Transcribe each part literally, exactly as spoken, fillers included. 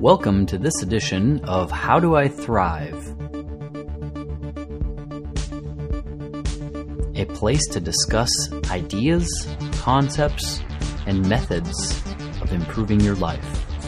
Welcome to this edition of How Do I Thrive? A place to discuss ideas, concepts, and methods of improving your life.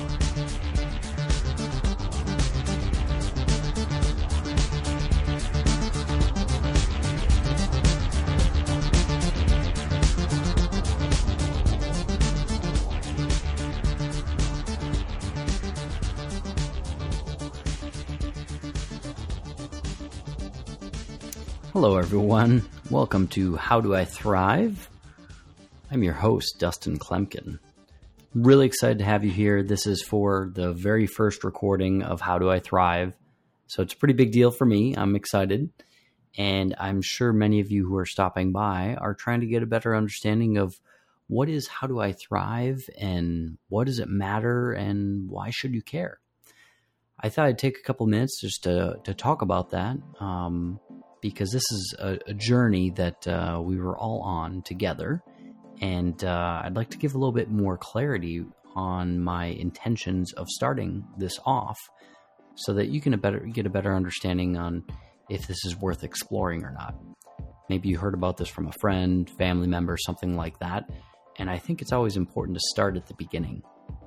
Hello everyone, welcome to How Do I Thrive? I'm your host, Dustin Klemkin. Really excited to have you here. This is for the very first recording of How Do I Thrive. So it's a pretty big deal for me. I'm excited. And I'm sure many of you who are stopping by are trying to get a better understanding of what is How Do I Thrive and what does it matter and why should you care? I thought I'd take a couple minutes just to, to talk about that. Um, because this is a, a journey that uh, we were all on together. And uh, I'd like to give a little bit more clarity on my intentions of starting this off so that you can a better, get a better understanding on if this is worth exploring or not. Maybe you heard about this from a friend, family member, something like that. And I think it's always important to start at the beginning.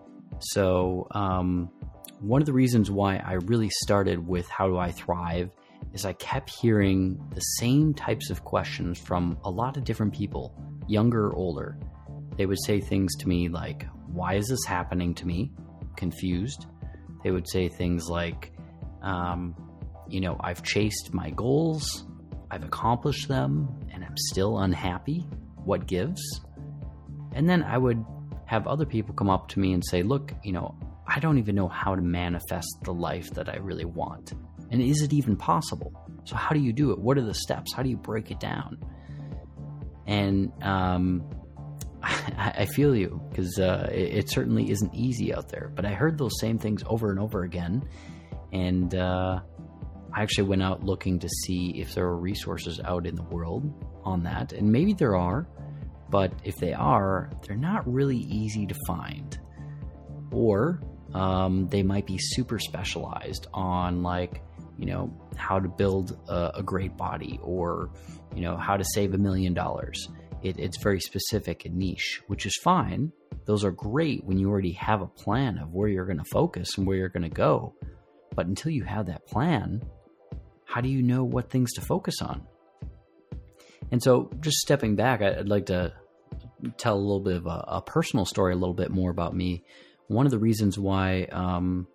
So um, one of the reasons why I really started with How Do I Thrive is I kept hearing the same types of questions from a lot of different people, younger or older. They would say things to me like, why is this happening to me? Confused. They would say things like, um, you know, I've chased my goals, I've accomplished them, and I'm still unhappy. What gives? And then I would have other people come up to me and say, look, you know, I don't even know how to manifest the life that I really want. And is it even possible? So how do you do it? What are the steps? How do you break it down? And um, I, I feel you, because uh, it, it certainly isn't easy out there. But I heard those same things over and over again. And uh, I actually went out looking to see if there are resources out in the world on that. And maybe there are, but if they are, they're not really easy to find. Or um, they might be super specialized on, like, you know, how to build a, a great body, or, you know, how to save a million dollars. It, it's very specific and niche, which is fine. Those are great when you already have a plan of where you're going to focus and where you're going to go. But until you have that plan, how do you know what things to focus on? And so just stepping back, I'd like to tell a little bit of a, a personal story, a little bit more about me. One of the reasons why um,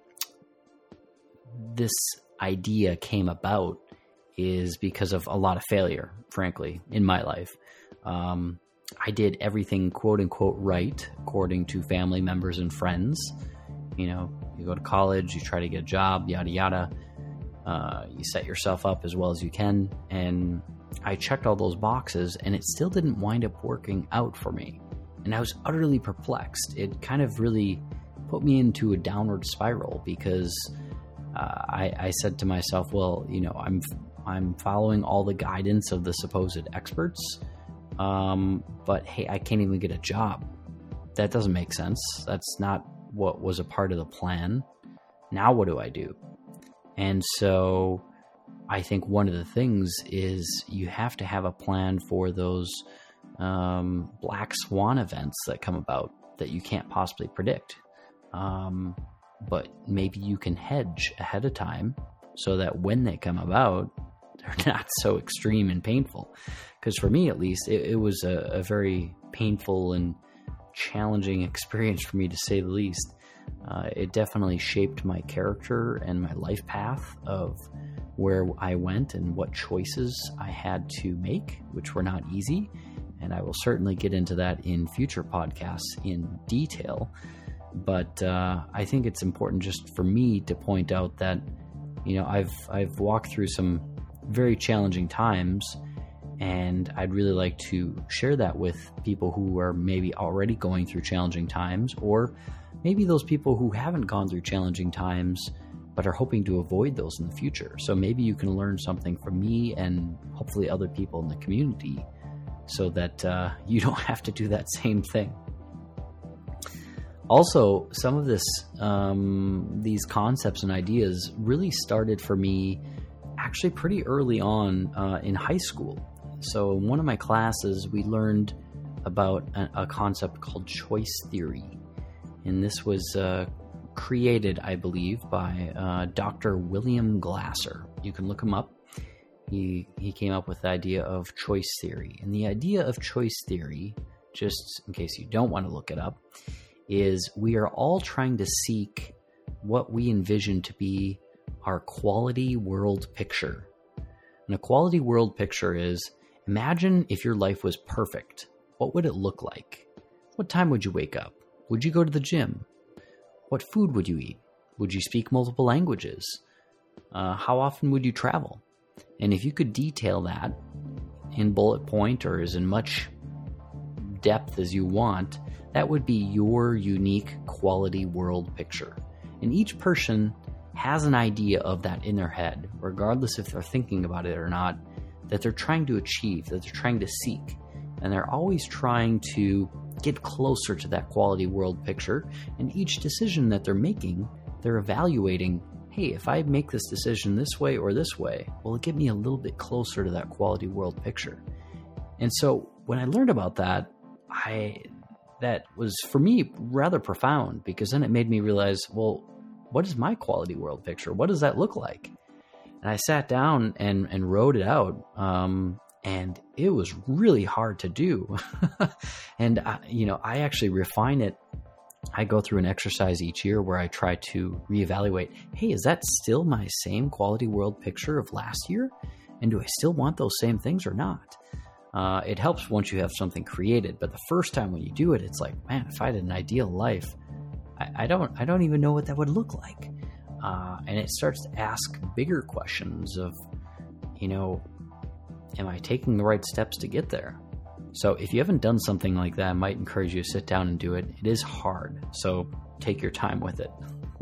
this idea came about is because of a lot of failure, frankly, in my life. Um, I did everything quote unquote right, according to family members and friends. You know, you go to college, you try to get a job, yada, yada. Uh, you set yourself up as well as you can. And I checked all those boxes and it still didn't wind up working out for me. And I was utterly perplexed. It kind of really put me into a downward spiral because Uh, I, I said to myself, well, you know, I'm I'm following all the guidance of the supposed experts, um, but hey, I can't even get a job. That doesn't make sense. That's not what was a part of the plan. Now what do I do? And so I think one of the things is you have to have a plan for those um, black swan events that come about that you can't possibly predict. Um But maybe you can hedge ahead of time so that when they come about, they're not so extreme and painful. Because for me, at least, it, it was a, a very painful and challenging experience for me, to say the least. Uh, it definitely shaped my character and my life path of where I went and what choices I had to make, which were not easy. And I will certainly get into that in future podcasts in detail. But uh, I think it's important just for me to point out that, you know, I've I've walked through some very challenging times, and I'd really like to share that with people who are maybe already going through challenging times, or maybe those people who haven't gone through challenging times but are hoping to avoid those in the future. So maybe you can learn something from me and hopefully other people in the community so that uh, you don't have to do that same thing. Also, some of this, um, these concepts and ideas really started for me actually pretty early on uh, in high school. So in one of my classes, we learned about a, a concept called choice theory. And this was uh, created, I believe, by uh, Doctor William Glasser. You can look him up. He, he came up with the idea of choice theory. And the idea of choice theory, just in case you don't want to look it up, is we are all trying to seek what we envision to be our quality world picture. And a quality world picture is, imagine if your life was perfect. What would it look like? What time would you wake up? Would you go to the gym? What food would you eat? Would you speak multiple languages? Uh, how often would you travel? And if you could detail that in bullet point or as in much depth as you want, that would be your unique quality world picture. And each person has an idea of that in their head, regardless if they're thinking about it or not, that they're trying to achieve, that they're trying to seek. And they're always trying to get closer to that quality world picture. And each decision that they're making, they're evaluating, hey, if I make this decision this way or this way, will it get me a little bit closer to that quality world picture? And so when I learned about that, I... that was, for me, rather profound, because then it made me realize, well, what is my quality world picture? What does that look like? And I sat down and, and wrote it out, um, and it was really hard to do. and, I, you know, I actually refine it. I go through an exercise each year where I try to reevaluate, hey, is that still my same quality world picture of last year? And do I still want those same things or not? Uh, it helps once you have something created, but the first time when you do it, it's like, man, if I had an ideal life, I, I don't, I don't even know what that would look like. Uh, and it starts to ask bigger questions of, you know, am I taking the right steps to get there? So if you haven't done something like that, I might encourage you to sit down and do it. It is hard, so take your time with it.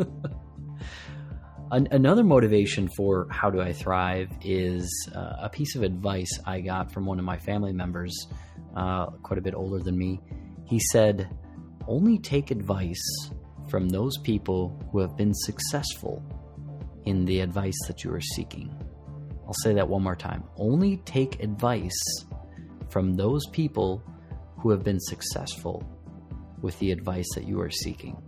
An- another motivation for How Do I Thrive is uh, a piece of advice I got from one of my family members, uh, quite a bit older than me. He said, only take advice from those people who have been successful in the advice that you are seeking. I'll say that one more time. Only take advice from those people who have been successful with the advice that you are seeking.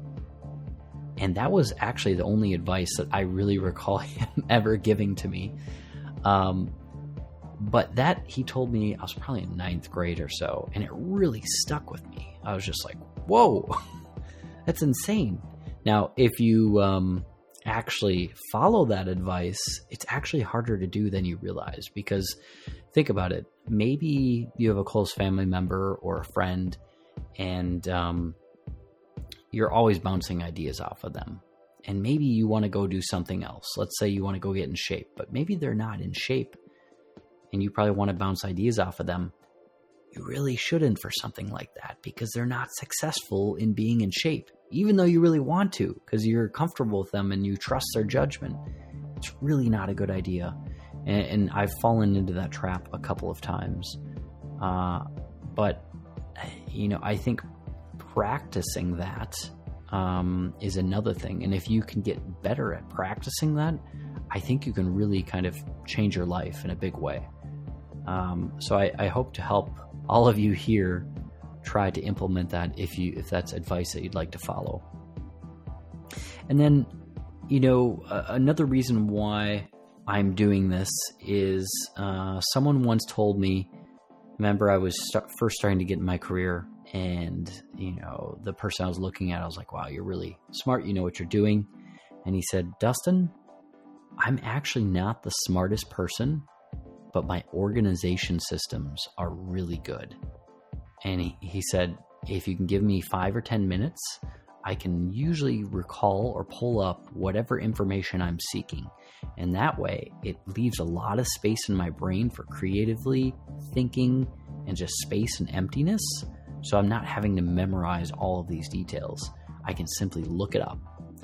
And that was actually the only advice that I really recall him ever giving to me. Um, but that he told me, I was probably in ninth grade or so, and it really stuck with me. I was just like, whoa, that's insane. Now, if you um, actually follow that advice, it's actually harder to do than you realize, because think about it. Maybe you have a close family member or a friend, and um, you're always bouncing ideas off of them. And maybe you want to go do something else. Let's say you want to go get in shape, but maybe they're not in shape and you probably want to bounce ideas off of them. You really shouldn't for something like that, because they're not successful in being in shape, even though you really want to, because you're comfortable with them and you trust their judgment. It's really not a good idea. And, and I've fallen into that trap a couple of times. Uh, but, you know, I think practicing that um, is another thing. And if you can get better at practicing that, I think you can really kind of change your life in a big way. Um, so I, I hope to help all of you here try to implement that if you if that's advice that you'd like to follow. And then, you know, uh, another reason why I'm doing this is uh, someone once told me, remember I was st- first starting to get in my career, and, you know, the person I was looking at, I was like, wow, you're really smart. You know what you're doing. And he said, Dustin, I'm actually not the smartest person, but my organization systems are really good. And he, he said, if you can give me five or ten minutes, I can usually recall or pull up whatever information I'm seeking. And that way it leaves a lot of space in my brain for creatively thinking and just space and emptiness. So I'm not having to memorize all of these details. I can simply look it up.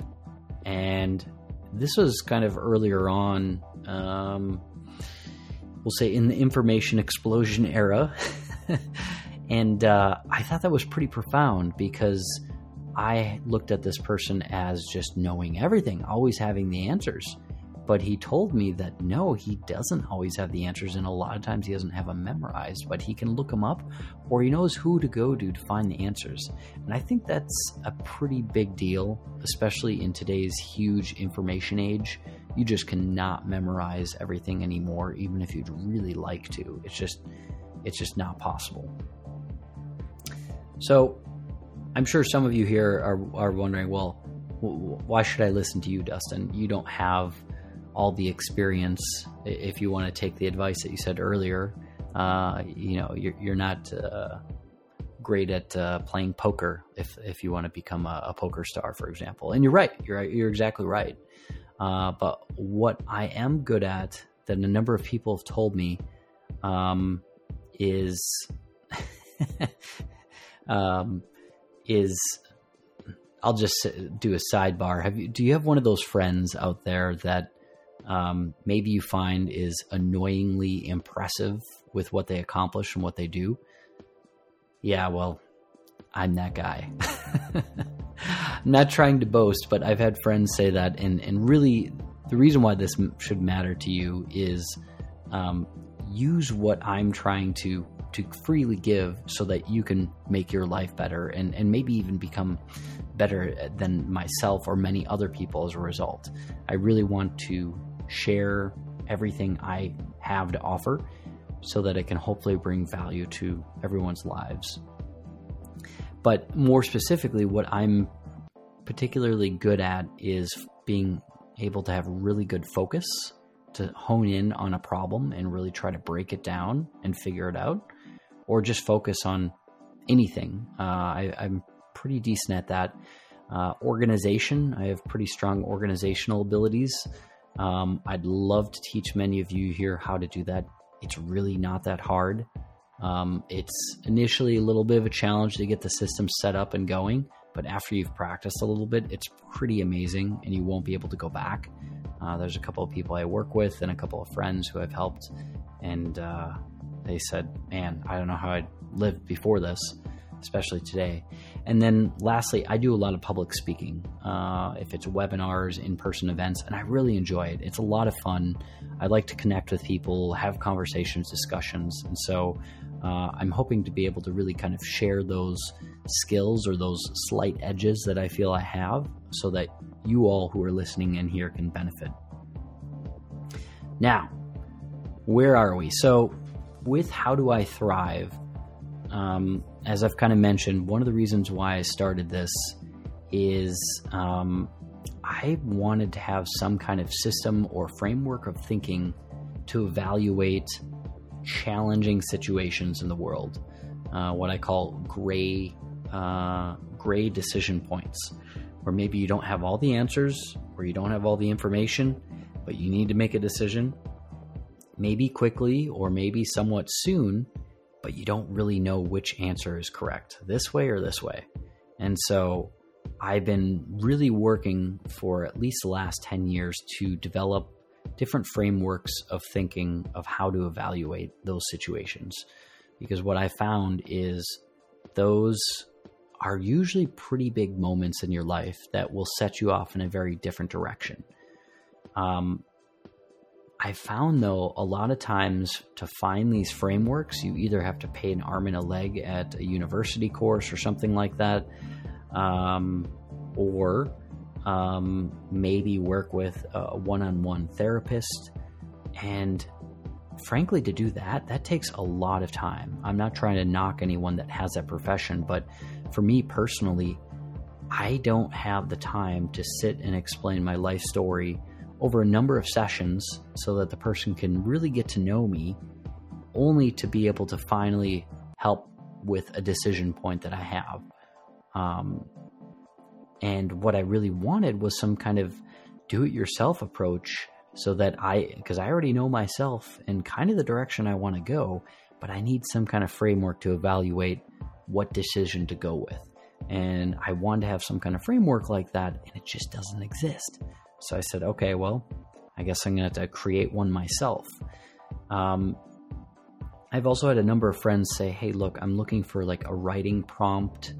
And this was kind of earlier on, um, we'll say in the information explosion era. And uh, I thought that was pretty profound, because I looked at this person as just knowing everything, always having the answers. But he told me that no, he doesn't always have the answers, and a lot of times he doesn't have them memorized, but he can look them up, or he knows who to go to to find the answers. And I think that's a pretty big deal, especially in today's huge information age. You just cannot memorize everything anymore, even if you'd really like to. It's just, it's just not possible. So I'm sure some of you here are, are wondering, well, why should I listen to you, Dustin? You don't have all the experience. If you want to take the advice that you said earlier, uh, you know, you're, you're not uh, great at uh, playing poker if, if you want to become a, a poker star, for example. And you're right. You're, you're exactly right. Uh, but what I am good at that a number of people have told me um, is, um, is I'll just do a sidebar. Have you, do you have one of those friends out there that Um, maybe you find is annoyingly impressive with what they accomplish and what they do? Yeah, well, I'm that guy. I'm not trying to boast, but I've had friends say that. And, and really, the reason why this should matter to you is um, use what I'm trying to to freely give so that you can make your life better and, and maybe even become better than myself or many other people as a result. I really want to share everything I have to offer so that it can hopefully bring value to everyone's lives. But more specifically, what I'm particularly good at is being able to have really good focus, to hone in on a problem and really try to break it down and figure it out, or just focus on anything. Uh, I, I'm pretty decent at that. Uh, organization, I have pretty strong organizational abilities. Um, I'd love to teach many of you here how to do that. It's really not that hard. Um, it's initially a little bit of a challenge to get the system set up and going, but after you've practiced a little bit, it's pretty amazing and you won't be able to go back. Uh, there's a couple of people I work with and a couple of friends who I've helped, and uh, they said, man, I don't know how I'd lived before this, especially today. And then lastly, I do a lot of public speaking, uh, if it's webinars, in-person events, and I really enjoy it. It's a lot of fun. I like to connect with people, have conversations, discussions. And so uh, I'm hoping to be able to really kind of share those skills or those slight edges that I feel I have so that you all who are listening in here can benefit. Now, where are we? So with How Do I Thrive, um, as I've kind of mentioned, one of the reasons why I started this is um, I wanted to have some kind of system or framework of thinking to evaluate challenging situations in the world, uh, what I call gray, uh, gray decision points, where maybe you don't have all the answers or you don't have all the information, but you need to make a decision, maybe quickly or maybe somewhat soon, but you don't really know which answer is correct, this way or this way. And so I've been really working for at least the last ten years to develop different frameworks of thinking of how to evaluate those situations. Because what I found is those are usually pretty big moments in your life that will set you off in a very different direction. Um, I found, though, a lot of times to find these frameworks, you either have to pay an arm and a leg at a university course or something like that, um, or um, maybe work with a one-on-one therapist. And frankly, to do that, that takes a lot of time. I'm not trying to knock anyone that has that profession, but for me personally, I don't have the time to sit and explain my life story over a number of sessions so that the person can really get to know me, only to be able to finally help with a decision point that I have. Um, and what I really wanted was some kind of do-it-yourself approach so that I, because I already know myself and kind of the direction I want to go, but I need some kind of framework to evaluate what decision to go with. And I wanted to have some kind of framework like that, and it just doesn't exist. So I said, okay, well, I guess I'm going to have to create one myself. Um, I've also had a number of friends say, hey, look, I'm looking for like a writing prompt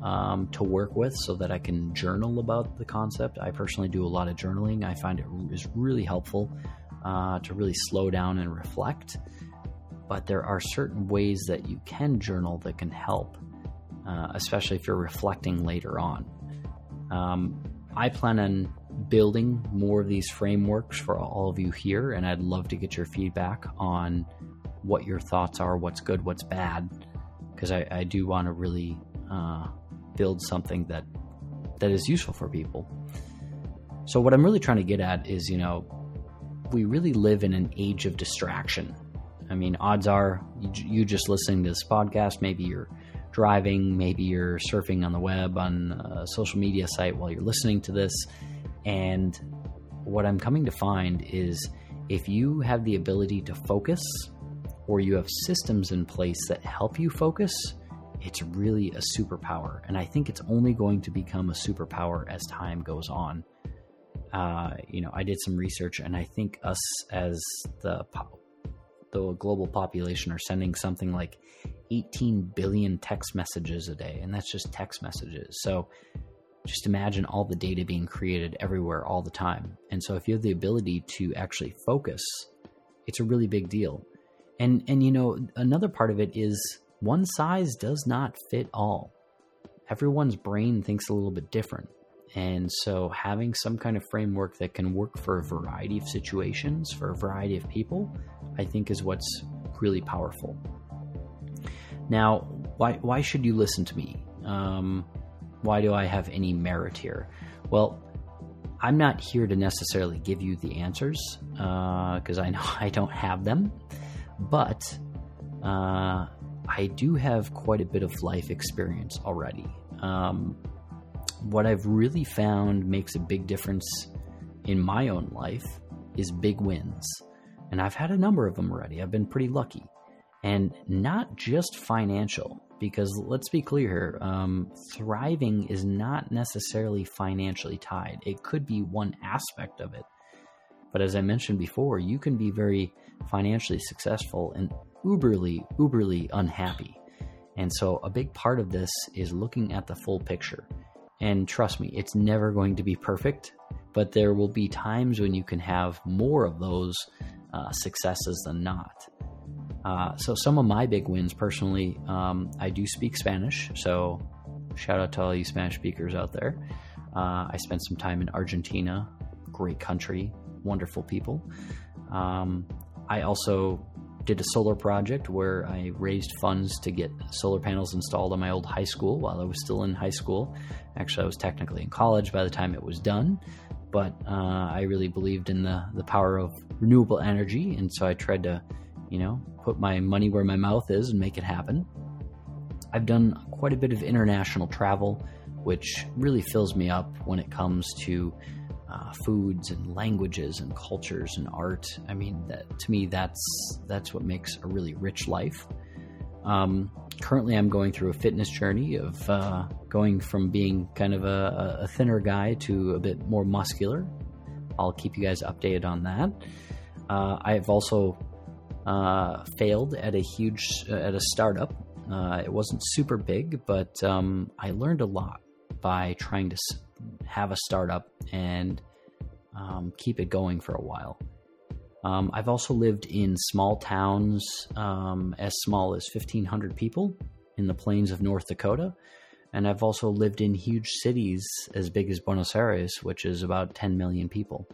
um, to work with so that I can journal about the concept. I personally do a lot of journaling. I find it is really helpful uh, to really slow down and reflect. But there are certain ways that you can journal that can help, uh, especially if you're reflecting later on. Um, I plan on building more of these frameworks for all of you here, and I'd love to get your feedback on what your thoughts are, what's good, what's bad, because I, I do want to really uh, build something that that is useful for people. So what I'm really trying to get at is, you know, we really live in an age of distraction. I mean, odds are you, you just listening to this podcast, maybe you're driving, maybe you're surfing on the web, on a social media site while you're listening to this. And what I'm coming to find is if you have the ability to focus, or you have systems in place that help you focus, it's really a superpower. And I think it's only going to become a superpower as time goes on. Uh, you know, I did some research, and I think us as the po- the global population are sending something like eighteen billion text messages a day, and that's just text messages. So just imagine all the data being created everywhere all the time. And so if you have the ability to actually focus, it's a really big deal. And, and you know, another part of it is one size does not fit all. Everyone's brain thinks a little bit different. And so having some kind of framework that can work for a variety of situations, for a variety of people, I think is what's really powerful. Now, why why should you listen to me? Um, why do I have any merit here? Well, I'm not here to necessarily give you the answers because uh, I know I don't have them, but uh, I do have quite a bit of life experience already. Um, what I've really found makes a big difference in my own life is big wins. And I've had a number of them already. I've been pretty lucky. And not just financial, because let's be clear here, um, thriving is not necessarily financially tied. It could be one aspect of it. But as I mentioned before, you can be very financially successful and uberly, uberly unhappy. And so a big part of this is looking at the full picture. And trust me, it's never going to be perfect, but there will be times when you can have more of those uh, successes than not. Uh, so some of my big wins personally, um, I do speak Spanish. So shout out to all you Spanish speakers out there. Uh, I spent some time in Argentina, great country, wonderful people. Um, I also did a solar project where I raised funds to get solar panels installed on my old high school while I was still in high school. Actually, I was technically in college by the time it was done, but uh, I really believed in the, the power of renewable energy, and so I tried to, you know, put my money where my mouth is and make it happen. I've done quite a bit of international travel, which really fills me up when it comes to Uh, foods and languages and cultures and art. I mean, that, to me, that's that's what makes a really rich life. Um, currently, I'm going through a fitness journey of uh, going from being kind of a, a thinner guy to a bit more muscular. I'll keep you guys updated on that. Uh, I've also uh, failed at a huge uh, at a startup. Uh, it wasn't super big, but um, I learned a lot by trying to s- have a startup and um, keep it going for a while. Um, I've also lived in small towns um, as small as fifteen hundred people in the plains of North Dakota. And I've also lived in huge cities as big as Buenos Aires, which is about ten million people.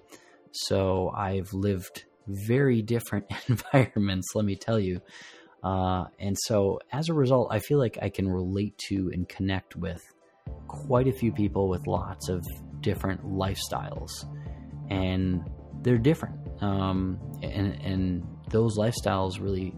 So I've lived very different environments, let me tell you. Uh, and so as a result, I feel like I can relate to and connect with quite a few people with lots of different lifestyles, and they're different. Um, and, and those lifestyles really,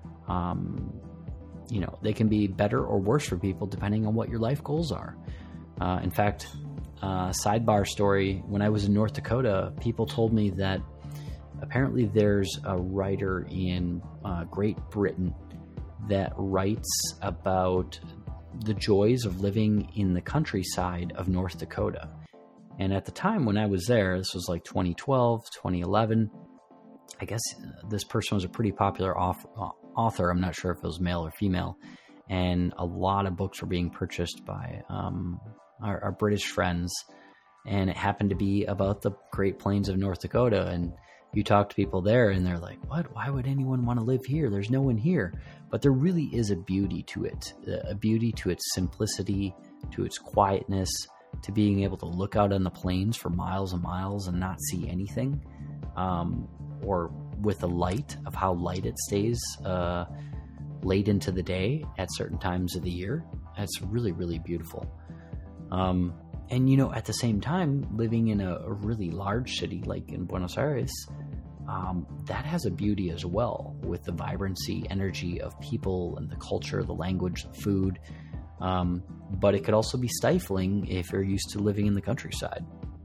um, you know, they can be better or worse for people depending on what your life goals are. Uh, in fact, uh, sidebar story, when I was in North Dakota, people told me that apparently there's a writer in uh, Great Britain that writes about the joys of living in the countryside of North Dakota. And at the time when I was there, this was like twenty twelve, twenty eleven, I guess this person was a pretty popular author. I'm not sure if it was male or female. and a lot of books were being purchased by um, our, our British friends, and it happened to be about the Great Plains of North Dakota. And you talk to people there and they're like, what? Why would anyone want to live here? There's no one here. But there really is a beauty to it, a beauty to its simplicity, to its quietness, to being able to look out on the plains for miles and miles and not see anything, um, or with the light of how light it stays uh, late into the day at certain times of the year. It's really, really beautiful. Um, and, you know, at the same time, living in a, a really large city like in Buenos Aires, um, that has a beauty as well, with the vibrancy, energy of people and the culture, the language, the food. Um, but it could also be stifling if you're used to living in the countryside.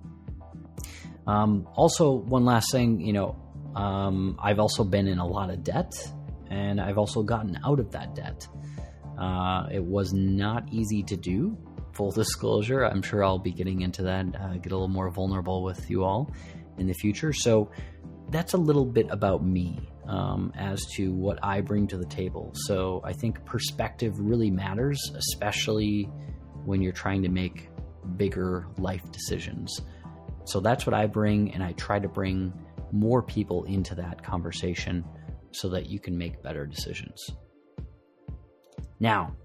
Um, also, one last thing, you know, um, I've also been in a lot of debt, and I've also gotten out of that debt. Uh, it was not easy to do. Full disclosure, I'm sure I'll be getting into that, uh, get a little more vulnerable with you all in the future. So that's a little bit about me, um, as to what I bring to the table. So I think perspective really matters, especially when you're trying to make bigger life decisions. So that's what I bring, and I try to bring more people into that conversation so that you can make better decisions. Now,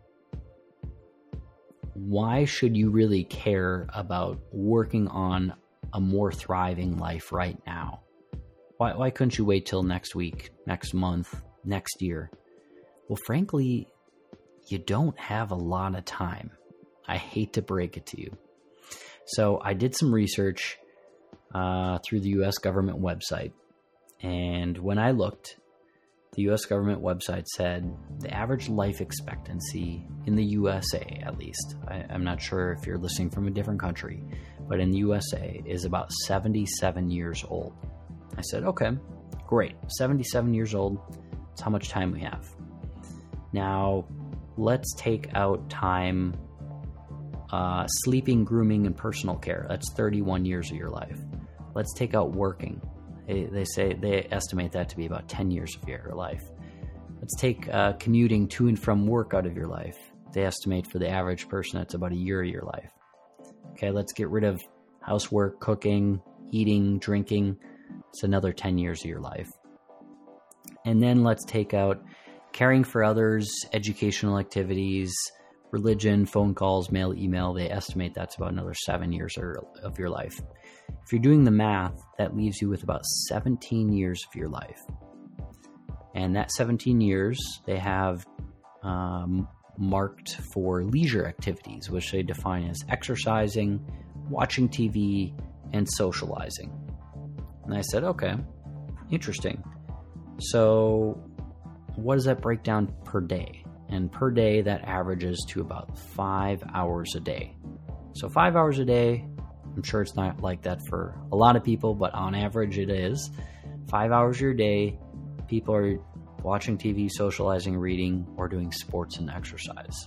why should you really care about working on a more thriving life right now? Why, why couldn't you wait till next week, next month, next year? Well, frankly, you don't have a lot of time. I hate to break it to you. So I did some research uh, through the U S government website. And when I looked, the U S government website said the average life expectancy in the U S A, at least, I, I'm not sure if you're listening from a different country, but in the U S A is about seventy-seven years old. I said, okay, great. seventy-seven years old. That's how much time we have. Now, let's take out time, uh, sleeping, grooming, and personal care. That's thirty-one years of your life. Let's take out working. They, they say they estimate that to be about ten years of your life. Let's take uh, commuting to and from work out of your life. They estimate for the average person that's about a year of your life. Okay, let's get rid of housework, cooking, eating, drinking. It's another ten years of your life. And then let's take out caring for others, educational activities, religion, phone calls, mail, email. They estimate that's about another seven years of your life. If you're doing the math, that leaves you with about seventeen years of your life. And that seventeen years, they have um, marked for leisure activities, which they define as exercising, watching T V, and socializing. And I said, okay, interesting. So what does that break down per day? And per day, that averages to about five hours a day. So five hours a day, I'm sure it's not like that for a lot of people, but on average it is. Five hours of your day, people are watching T V, socializing, reading, or doing sports and exercise.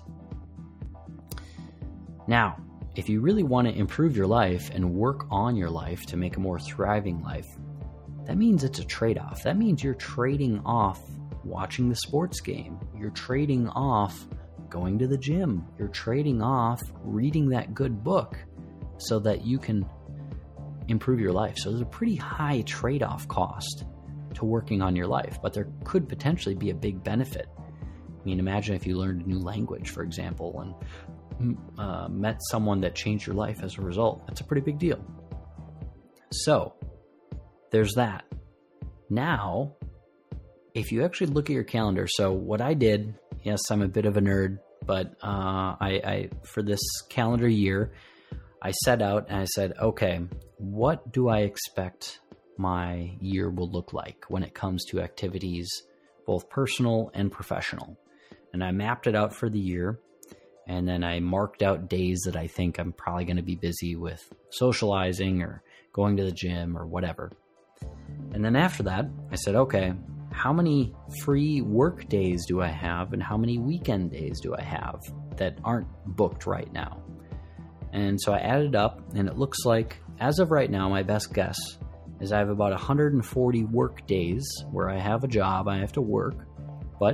Now, if you really want to improve your life and work on your life to make a more thriving life, that means it's a trade-off. That means you're trading off watching the sports game. You're trading off going to the gym. You're trading off reading that good book so that you can improve your life. So there's a pretty high trade-off cost to working on your life, but there could potentially be a big benefit. I mean, imagine if you learned a new language, for example, and uh, met someone that changed your life as a result. That's a pretty big deal. So there's that. Now, if you actually look at your calendar, so what I did, yes, I'm a bit of a nerd, but uh, I, I for this calendar year, I set out and I said, okay, what do I expect my year will look like when it comes to activities, both personal and professional? And I mapped it out for the year, and then I marked out days that I think I'm probably going to be busy with socializing or going to the gym or whatever. And then after that, I said, okay, how many free work days do I have and how many weekend days do I have that aren't booked right now? And so I added up, and it looks like, as of right now, my best guess is I have about one hundred forty work days where I have a job, I have to work, but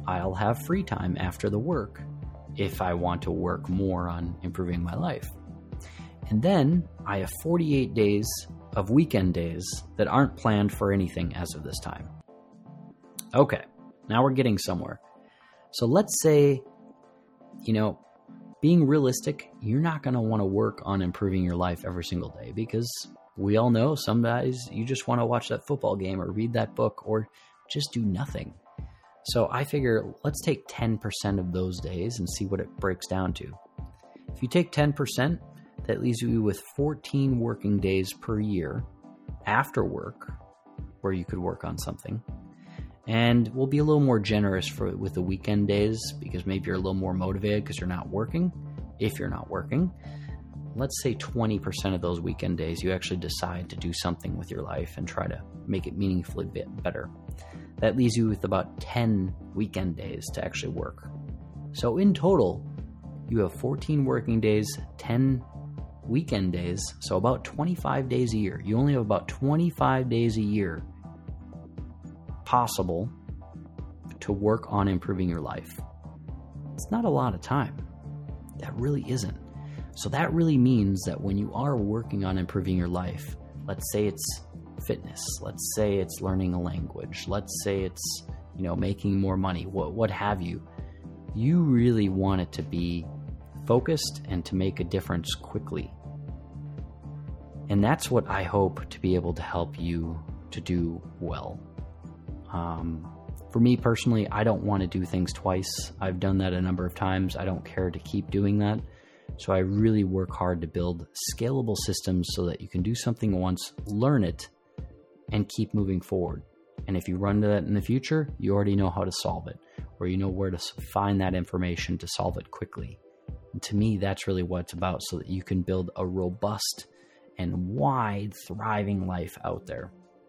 I'll have free time after the work if I want to work more on improving my life. And then I have forty-eight days of weekend days that aren't planned for anything as of this time. Okay, now we're getting somewhere. So let's say, you know, being realistic, you're not going to want to work on improving your life every single day, because we all know some days you just want to watch that football game or read that book or just do nothing. So I figure let's take ten percent of those days and see what it breaks down to. If you take ten percent, that leaves you with fourteen working days per year after work where you could work on something. And we'll be a little more generous for with the weekend days, because maybe you're a little more motivated because you're not working. If you're not working, let's say twenty percent of those weekend days you actually decide to do something with your life and try to make it meaningfully bit better. That leaves you with about ten weekend days to actually work. So in total, you have fourteen working days, ten weekend days, so about twenty-five days a year. You only have about twenty-five days a year possible to work on improving your life. It's not a lot of time. That really isn't. So that really means that when you are working on improving your life, let's say it's fitness, let's say it's learning a language, let's say it's, you know, making more money, what what have you, you really want it to be focused and to make a difference quickly. And that's what I hope to be able to help you to do well. Um, for me personally, I don't want to do things twice. I've done that a number of times. I don't care to keep doing that. So I really work hard to build scalable systems so that you can do something once, learn it, and keep moving forward. And if you run into that in the future, you already know how to solve it, or you know where to find that information to solve it quickly. And to me, that's really what it's about, so that you can build a robust and wide, thriving life out there.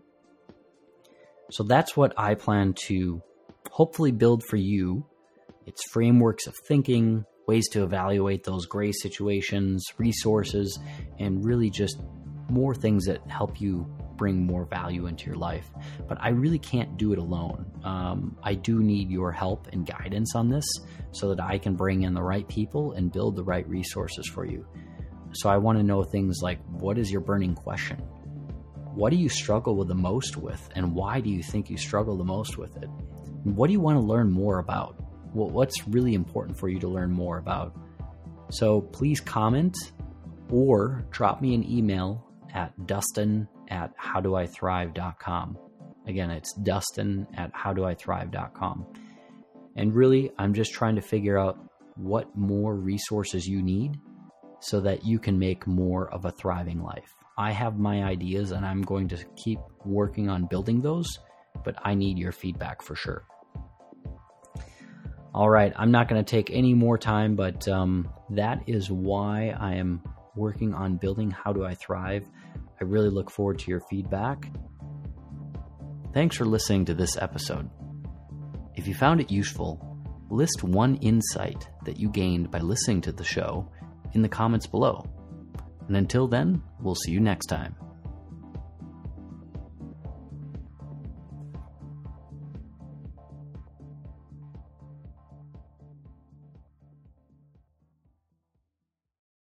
So that's what I plan to hopefully build for you. It's frameworks of thinking, ways to evaluate those gray situations, resources, and really just more things that help you bring more value into your life. But I really can't do it alone. Um, I do need your help and guidance on this so that I can bring in the right people and build the right resources for you. So I want to know things like, what is your burning question? What do you struggle with the most with, and why do you think you struggle the most with it? What do you want to learn more about? What's really important for you to learn more about? So please comment or drop me an email at Dustin at how do I thrive dot com. Again, it's Dustin at how do I thrive dot com. And really, I'm just trying to figure out what more resources you need so that you can make more of a thriving life. I have my ideas and I'm going to keep working on building those, but I need your feedback for sure. All right, I'm not going to take any more time, but um, that is why I am working on building How Do I Thrive. I really look forward to your feedback. Thanks for listening to this episode. If you found it useful, list one insight that you gained by listening to the show in the comments below. And until then, we'll see you next time.